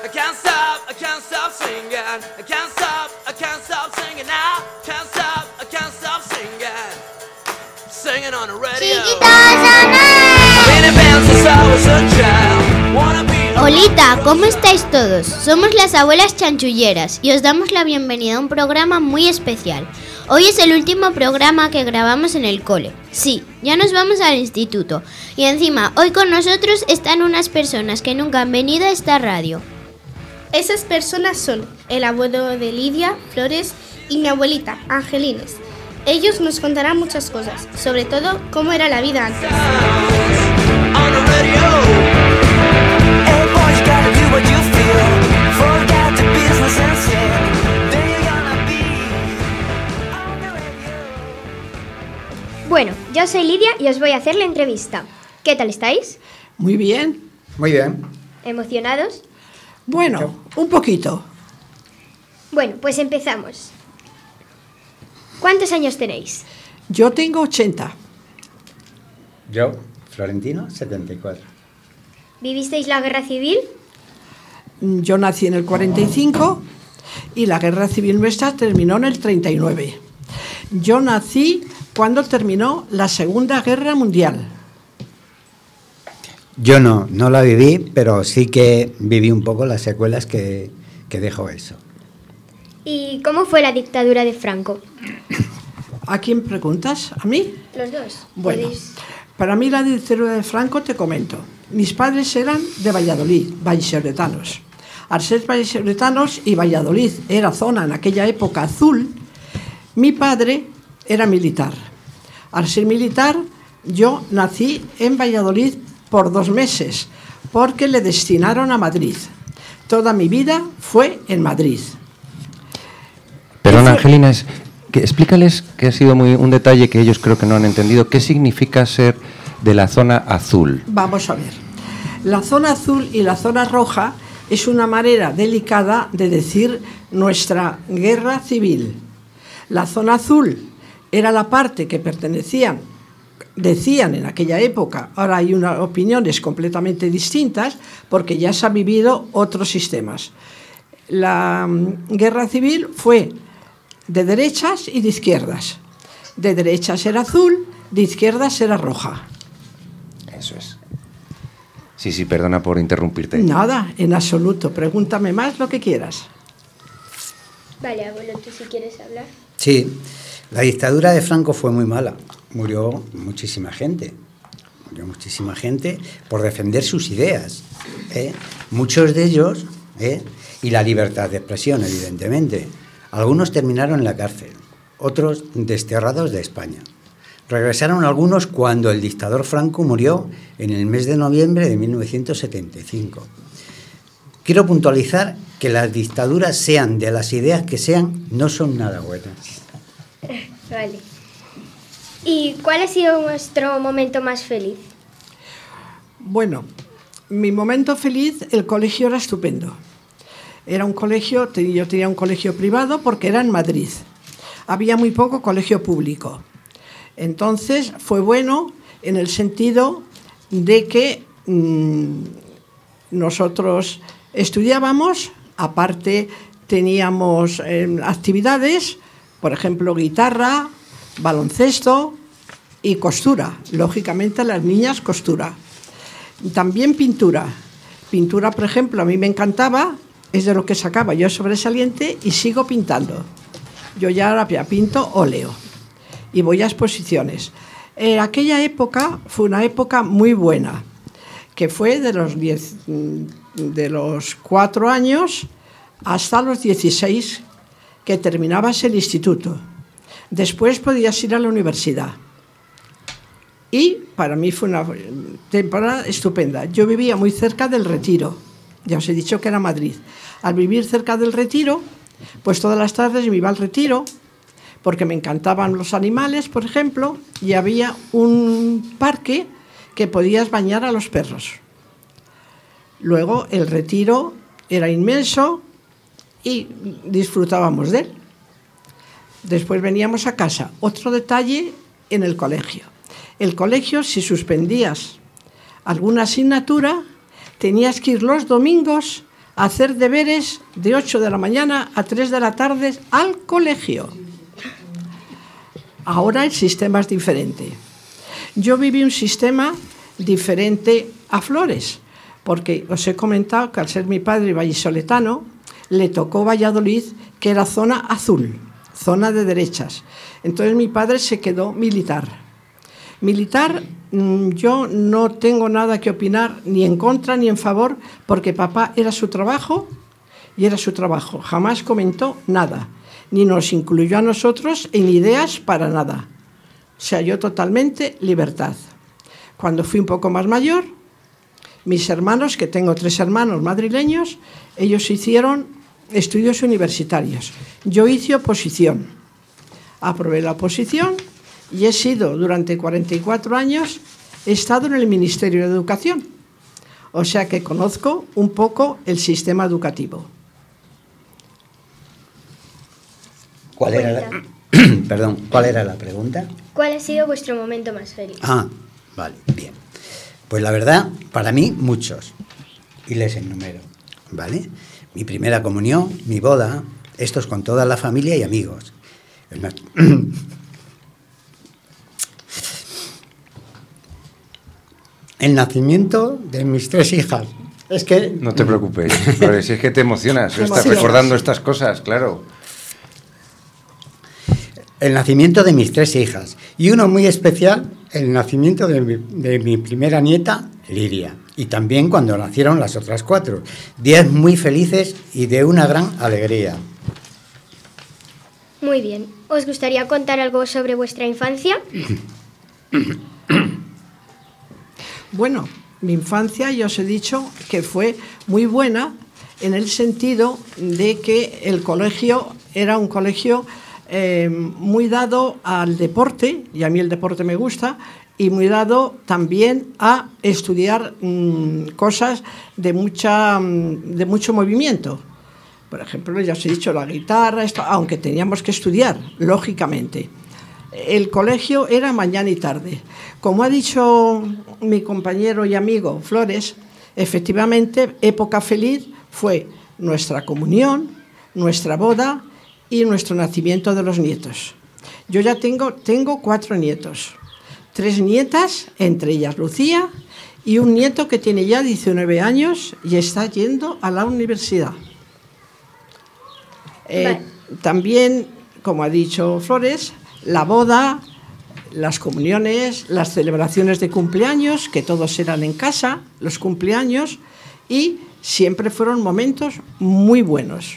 I can't stop singing. I can't stop singing now. I can't stop singing. Singing on the radio. Been in band since I was a child. Wanna be Olita, ¿cómo estáis todos? Somos las abuelas chanchulleras y os damos la bienvenida a un programa muy especial. Hoy es el último programa que grabamos en el cole. Sí, ya nos vamos al instituto. Y encima, hoy con nosotros están unas personas que nunca han venido a esta radio. Esas personas son el abuelo de Lidia, Flores, y mi abuelita, Angelines. Ellos nos contarán muchas cosas, sobre todo cómo era la vida antes. on the radio. Hey boys, gotta do what you feel. Forget the business and say, there you're gonna be on the radio. Bueno, yo soy Lidia y os voy a hacer la entrevista. ¿Qué tal estáis? Muy bien. Muy bien. ¿Emocionados? Bueno, un poquito. Bueno, pues empezamos. ¿Cuántos años tenéis? Yo tengo 80. Yo, Florentino, 74. ¿Vivisteis la guerra civil? Yo nací en el 45 y la guerra civil nuestra terminó en el 39. Yo nací cuando terminó la Segunda Guerra Mundial. Yo no la viví, pero sí que viví un poco las secuelas que dejó eso. ¿Y cómo fue la dictadura de Franco? ¿A quién preguntas? ¿A mí? Los dos. Bueno, ¿Podéis? para mí la dictadura de Franco te comento. Mis padres eran de Valladolid, vallisoletanos. Al ser vallisoletanos y Valladolid era zona en aquella época azul, mi padre era militar. Al ser militar, yo nací en Valladolid por 2 meses, porque le destinaron a Madrid. Toda mi vida fue en Madrid. Perdón, Angelina, explícales, que ha sido un detalle que ellos creo que no han entendido. ¿Qué significa ser de la zona azul? Vamos a ver. La zona azul y la zona roja es una manera delicada de decir nuestra guerra civil. La zona azul era la parte que decían en aquella época, ahora hay unas opiniones completamente distintas porque ya se han vivido otros sistemas. La guerra civil fue de derechas y de izquierdas. De derechas era azul, de izquierdas era roja. Eso es. Sí, perdona por interrumpirte. Nada, en absoluto. Pregúntame más lo que quieras. Vale, abuelo, tú si quieres hablar. Sí, la dictadura de Franco fue muy mala. Murió muchísima gente. Por defender sus ideas. Muchos de ellos, y la libertad de expresión, evidentemente. Algunos terminaron en la cárcel, otros desterrados de España. Regresaron algunos cuando el dictador Franco murió en el mes de noviembre de 1975. Quiero puntualizar que las dictaduras, sean de las ideas que sean, no son nada buenas. Vale. ¿Y cuál ha sido vuestro momento más feliz? Bueno, mi momento feliz, el colegio era estupendo. Era un colegio, yo tenía un colegio privado porque era en Madrid. Había muy poco colegio público. Entonces fue bueno en el sentido de que nosotros estudiábamos, aparte teníamos actividades, por ejemplo, guitarra, baloncesto y costura. Lógicamente las niñas costura. También pintura. Pintura, por ejemplo, a mí me encantaba, es de lo que sacaba yo sobresaliente y sigo pintando. Yo ya ahora pinto óleo y voy a exposiciones. Aquella época fue una época muy buena, que fue de los 4 años hasta los 16, que terminabas el instituto. Después podías ir a la universidad. Y para mí fue una temporada estupenda. Yo vivía muy cerca del Retiro. Ya os he dicho que era Madrid. Al vivir cerca del Retiro, pues todas las tardes me iba al Retiro, porque me encantaban los animales, por ejemplo, y había un parque que podías bañar a los perros. Luego el Retiro era inmenso y disfrutábamos de él. Después veníamos a casa. Otro detalle en el colegio. El colegio, si suspendías alguna asignatura, tenías que ir los domingos a hacer deberes de 8 de la mañana a 3 de la tarde al colegio. Ahora el sistema es diferente. Yo viví un sistema diferente a Flores, porque os he comentado que al ser mi padre vallisoletano, le tocó Valladolid, que era zona azul, zona de derechas. Entonces mi padre se quedó militar. Militar, yo no tengo nada que opinar ni en contra ni en favor, porque papá era su trabajo y era su trabajo. Jamás comentó nada, ni nos incluyó a nosotros en ideas para nada. O sea, yo totalmente libertad. Cuando fui un poco más mayor, mis hermanos, que tengo 3 hermanos madrileños, ellos hicieron estudios universitarios. Yo hice oposición. Aprobé la oposición y he sido durante 44 años, he estado en el Ministerio de Educación. O sea que conozco un poco el sistema educativo. ¿Cuál era la, perdón, ¿cuál era la pregunta? ¿Cuál ha sido vuestro momento más feliz? Ah, vale, bien. Pues la verdad, para mí, muchos. Y les enumero, ¿vale? Mi primera comunión, mi boda, estos con toda la familia y amigos. El nacimiento de mis 3 hijas. Es que... No te preocupes, Flores, si es que te emocionas, estás recordando estas cosas, claro. El nacimiento de mis 3 hijas. Y uno muy especial, el nacimiento de mi primera nieta, Lidia. Y también cuando nacieron las otras 4. Días muy felices y de una gran alegría. Muy bien. ¿Os gustaría contar algo sobre vuestra infancia? Bueno, mi infancia, ya os he dicho que fue muy buena en el sentido de que el colegio era un colegio muy dado al deporte, y a mí el deporte me gusta, y muy dado también a estudiar cosas de mucho movimiento. Por ejemplo, ya os he dicho, la guitarra, aunque teníamos que estudiar, lógicamente. El colegio era mañana y tarde. Como ha dicho mi compañero y amigo Flores, efectivamente, época feliz fue nuestra comunión, nuestra boda y nuestro nacimiento de los nietos. Yo ya tengo 4 nietos, 3 nietas, entre ellas Lucía, y un nieto que tiene ya 19 años y está yendo a la universidad. También, como ha dicho Flores, la boda, las comuniones, las celebraciones de cumpleaños, que todos eran en casa, los cumpleaños, y siempre fueron momentos muy buenos.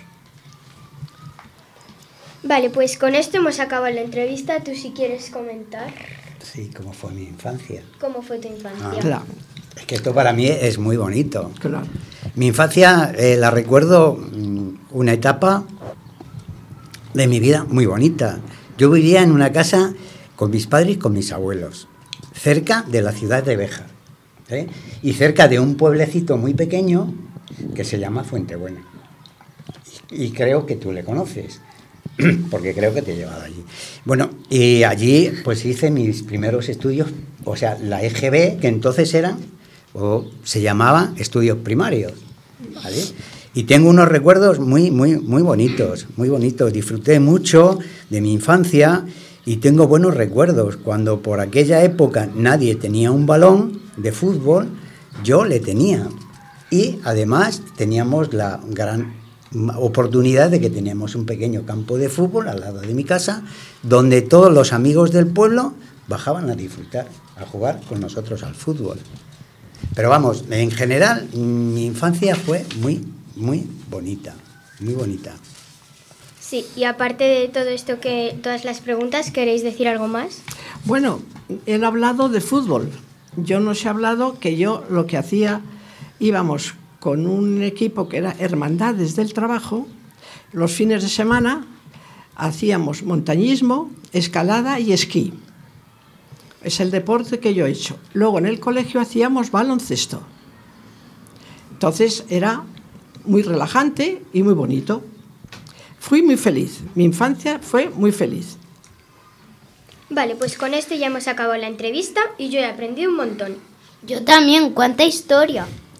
Vale, pues con esto hemos acabado la entrevista. ¿Tú si quieres comentar? Sí, ¿cómo fue mi infancia? ¿Cómo fue tu infancia? Claro. Es que esto para mí es muy bonito. Claro. Mi infancia la recuerdo una etapa de mi vida muy bonita. Yo vivía en una casa con mis padres y con mis abuelos, cerca de la ciudad de Béjar, y cerca de un pueblecito muy pequeño que se llama Fuentebuena. Y creo que tú le conoces, porque creo que te he llevado allí. Bueno, y allí pues hice mis primeros estudios, o sea, la EGB, que entonces eran, o se llamaba estudios primarios, ¿vale? Y tengo unos recuerdos muy bonitos, muy bonitos. Disfruté mucho de mi infancia y tengo buenos recuerdos. Cuando por aquella época nadie tenía un balón de fútbol, yo le tenía. Y además teníamos la gran oportunidad de que teníamos un pequeño campo de fútbol al lado de mi casa, donde todos los amigos del pueblo bajaban a disfrutar, a jugar con nosotros al fútbol. Pero vamos, en general, mi infancia fue muy bonita, muy bonita. Sí, y aparte de todo esto, todas las preguntas, ¿queréis decir algo más? Bueno, él ha hablado de fútbol. Yo no os he hablado que yo lo que hacía, íbamos con un equipo que era Hermandades del Trabajo, los fines de semana hacíamos montañismo, escalada y esquí. Es el deporte que yo he hecho. Luego en el colegio hacíamos baloncesto. Entonces era muy relajante y muy bonito. Fui muy feliz. Mi infancia fue muy feliz. Vale, pues con esto ya hemos acabado la entrevista y yo he aprendido un montón. Yo también, cuánta historia.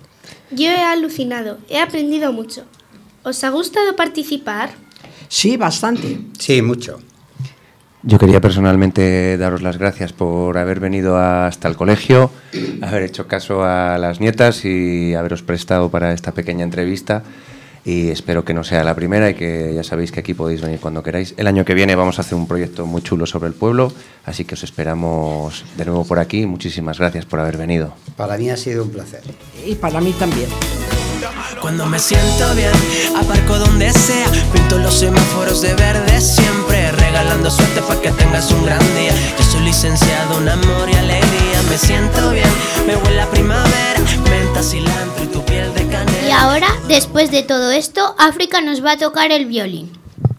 Yo he alucinado, he aprendido mucho. ¿Os ha gustado participar? Sí, bastante. Sí, mucho. Yo quería personalmente daros las gracias por haber venido hasta el colegio, haber hecho caso a las nietas y haberos prestado para esta pequeña entrevista. Y espero que no sea la primera y que ya sabéis que aquí podéis venir cuando queráis. El año que viene vamos a hacer un proyecto muy chulo sobre el pueblo, así que os esperamos de nuevo por aquí. Muchísimas gracias por haber venido. Para mí ha sido un placer. Y para mí también. Cuando me siento bien, aparco donde sea, pinto los semáforos de verde siempre, regalando suerte para que tengas un gran día. Yo soy licenciado en amor y alegría, me siento bien, me huele a primavera, menta, cilantro y tu piel de canela. Y ahora, después de todo esto, África nos va a tocar el violín.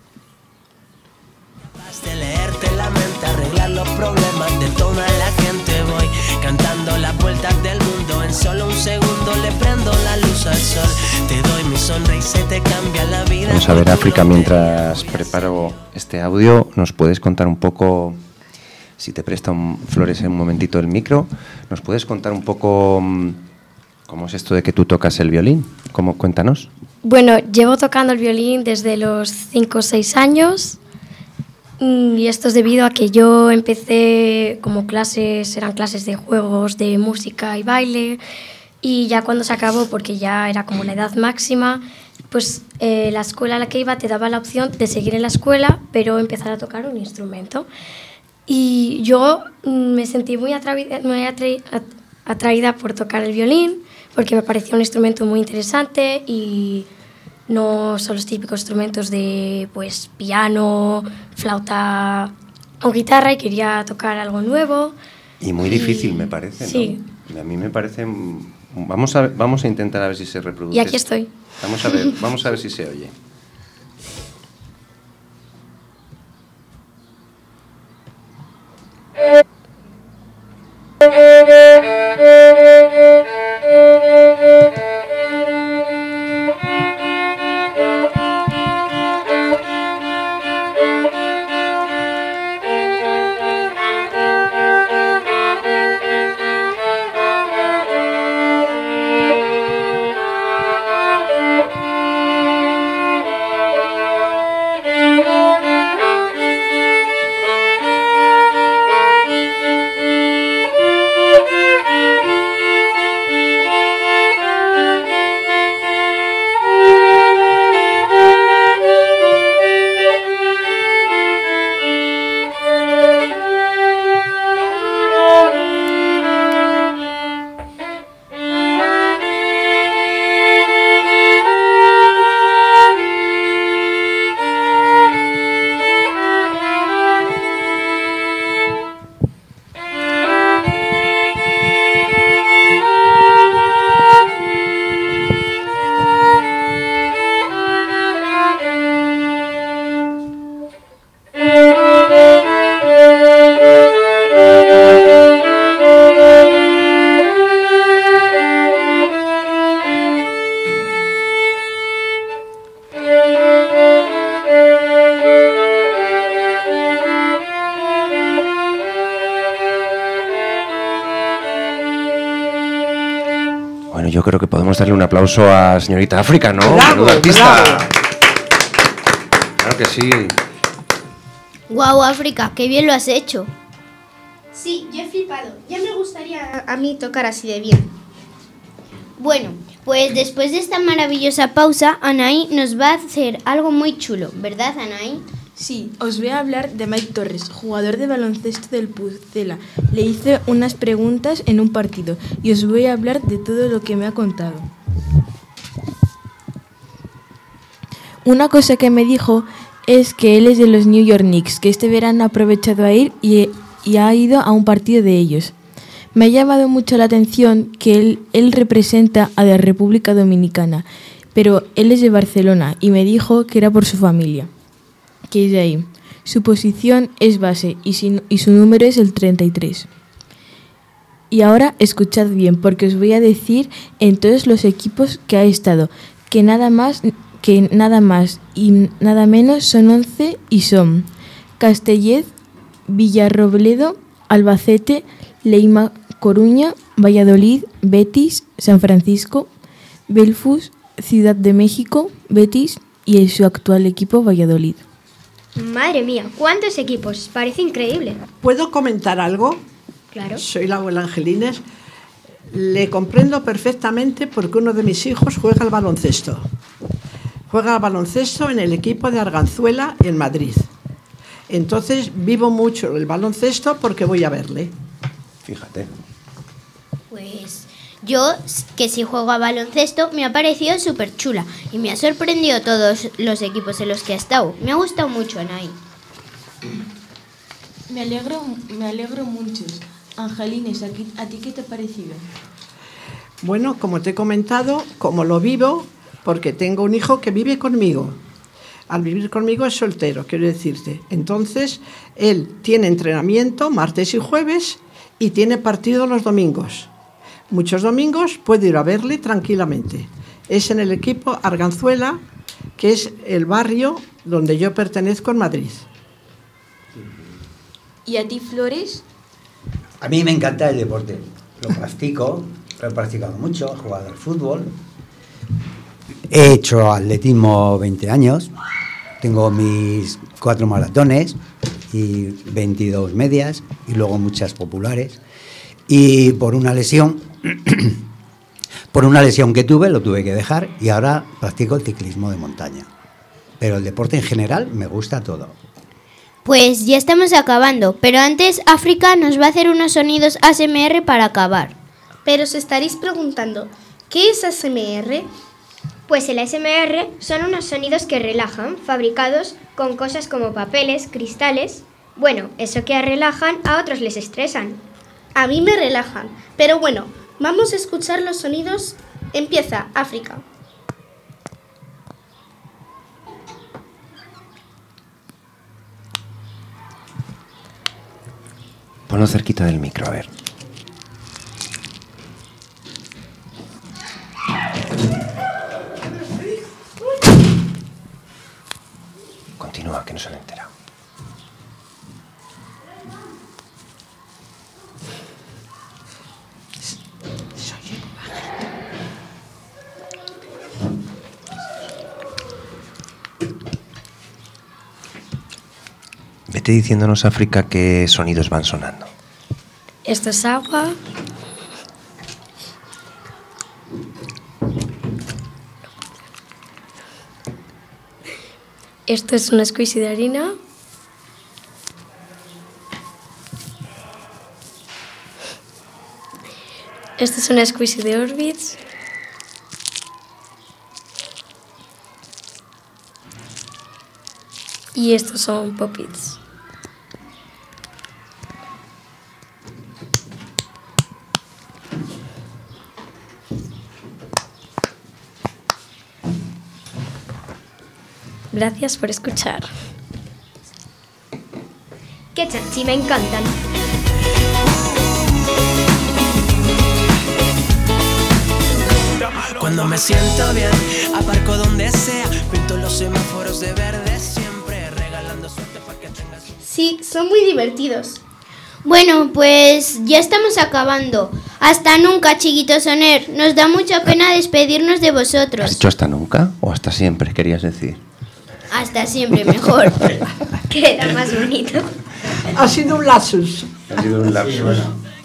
De leerte la mente, arreglar los problemas de toda la gente, voy cantando las vueltas del mundo, en solo un segundo le prendo la luz al sol, te doy mi sonrisa y te cambia la vida. Vamos a ver, África, mientras preparo este audio, ¿nos puedes contar un poco, si te presta Flores un momentito el micro, nos puedes contar un poco cómo es esto de que tú tocas el violín? Cuéntanos. Bueno, llevo tocando el violín desde los 5 o 6 años. Y esto es debido a que yo empecé como clases, eran clases de juegos, de música y baile, y ya cuando se acabó, porque ya era como la edad máxima, pues la escuela a la que iba te daba la opción de seguir en la escuela, pero empezar a tocar un instrumento. Y yo me sentí muy atraída por tocar el violín, porque me parecía un instrumento muy interesante y no son los típicos instrumentos de pues piano, flauta o guitarra, y quería tocar algo nuevo. Y muy difícil, me parece, ¿no? Sí. A mí me parece... Vamos a intentar a ver si se reproduce. Y aquí estoy. Vamos a ver si se oye. Bueno, yo creo que podemos darle un aplauso a señorita África, ¿no? ¡Bravo, Menuda artista! bravo! Claro que sí. ¡Guau, África! ¡Qué bien lo has hecho! Sí, yo he flipado. Ya me gustaría a mí tocar así de bien. Bueno, pues después de esta maravillosa pausa, Anaí nos va a hacer algo muy chulo, ¿verdad, Anaí? Sí, os voy a hablar de Mike Torres, jugador de baloncesto del Pucela. Le hice unas preguntas en un partido y os voy a hablar de todo lo que me ha contado. Una cosa que me dijo es que él es de los New York Knicks, que este verano ha aprovechado a ir y ha ido a un partido de ellos. Me ha llamado mucho la atención que él representa a la República Dominicana, pero él es de Barcelona y me dijo que era por su familia, que es de ahí. Su posición es base y su número es el 33. Y ahora escuchad bien, porque os voy a decir en todos los equipos que ha estado, que nada más y nada menos son 11 y son Castellet, Villarrobledo, Albacete, Leima, Coruña, Valladolid, Betis, San Francisco, Belfus, Ciudad de México, Betis y su actual equipo Valladolid. Madre mía, ¿cuántos equipos? Parece increíble. ¿Puedo comentar algo? Claro. Soy la abuela Angelines. Le comprendo perfectamente porque uno de mis hijos juega al baloncesto. Juega al baloncesto en el equipo de Arganzuela en Madrid. Entonces vivo mucho el baloncesto porque voy a verle. Fíjate. Pues yo, que si juego a baloncesto, me ha parecido súper chula y me ha sorprendido todos los equipos en los que ha estado. Me ha gustado mucho, Anaí. Me alegro mucho. Angelines, ¿a ti qué te ha parecido? Bueno, como te he comentado, como lo vivo, porque tengo un hijo que vive conmigo. Al vivir conmigo es soltero, quiero decirte. Entonces, él tiene entrenamiento martes y jueves y tiene partido los domingos. Muchos domingos puedo ir a verle tranquilamente. Es en el equipo Arganzuela, que es el barrio donde yo pertenezco en Madrid. ¿Y a ti, Flores? A mí me encanta el deporte. Lo practico, lo he practicado mucho, he jugado al fútbol. He hecho atletismo 20 años. Tengo mis 4 maratones y 22 medias y luego muchas populares. Y por una lesión que tuve, lo tuve que dejar y ahora practico el ciclismo de montaña. Pero el deporte en general me gusta todo. Pues ya estamos acabando, pero antes África nos va a hacer unos sonidos ASMR para acabar. Pero os estaréis preguntando, ¿qué es ASMR? Pues el ASMR son unos sonidos que relajan, fabricados con cosas como papeles, cristales. Bueno, eso que relajan a otros les estresan. A mí me relajan, pero bueno, vamos a escuchar los sonidos. Empieza, África. Ponlo cerquita del micro, a ver. Continúa, que no se le entera. Vete diciéndonos, África, qué sonidos van sonando. Esto es agua. Esto es una squeezy de harina. Esto es una squeezy de Orbits. Y estos son Pop-Its. Gracias por escuchar. ¡Qué chanchi! Me encantan. Cuando me siento bien, aparco donde sea, pinto los semáforos de verde siempre, regalando suerte para que tengas. Sí, son muy divertidos. Bueno, pues ya estamos acabando. Hasta nunca, chiquitos Soner. Nos da mucha pena despedirnos de vosotros. ¿Has dicho hasta nunca o hasta siempre, querías decir? Hasta siempre, mejor. Queda más bonito. Ha sido un lapsus. Ha sido un lapsus.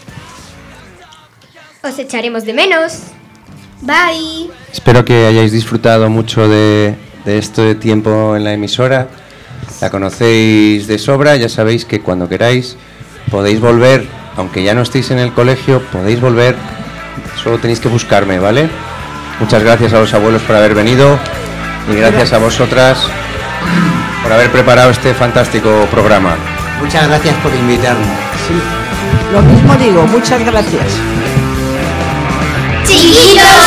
Os echaremos de menos. Bye. Espero que hayáis disfrutado mucho de este tiempo en la emisora. La conocéis de sobra, ya sabéis que cuando queráis podéis volver, aunque ya no estéis en el colegio, podéis volver, solo tenéis que buscarme, ¿vale? Muchas gracias a los abuelos por haber venido y gracias a vosotras por haber preparado este fantástico programa. Muchas gracias por invitarme. Sí, lo mismo digo, muchas gracias. ¡Chiquitos!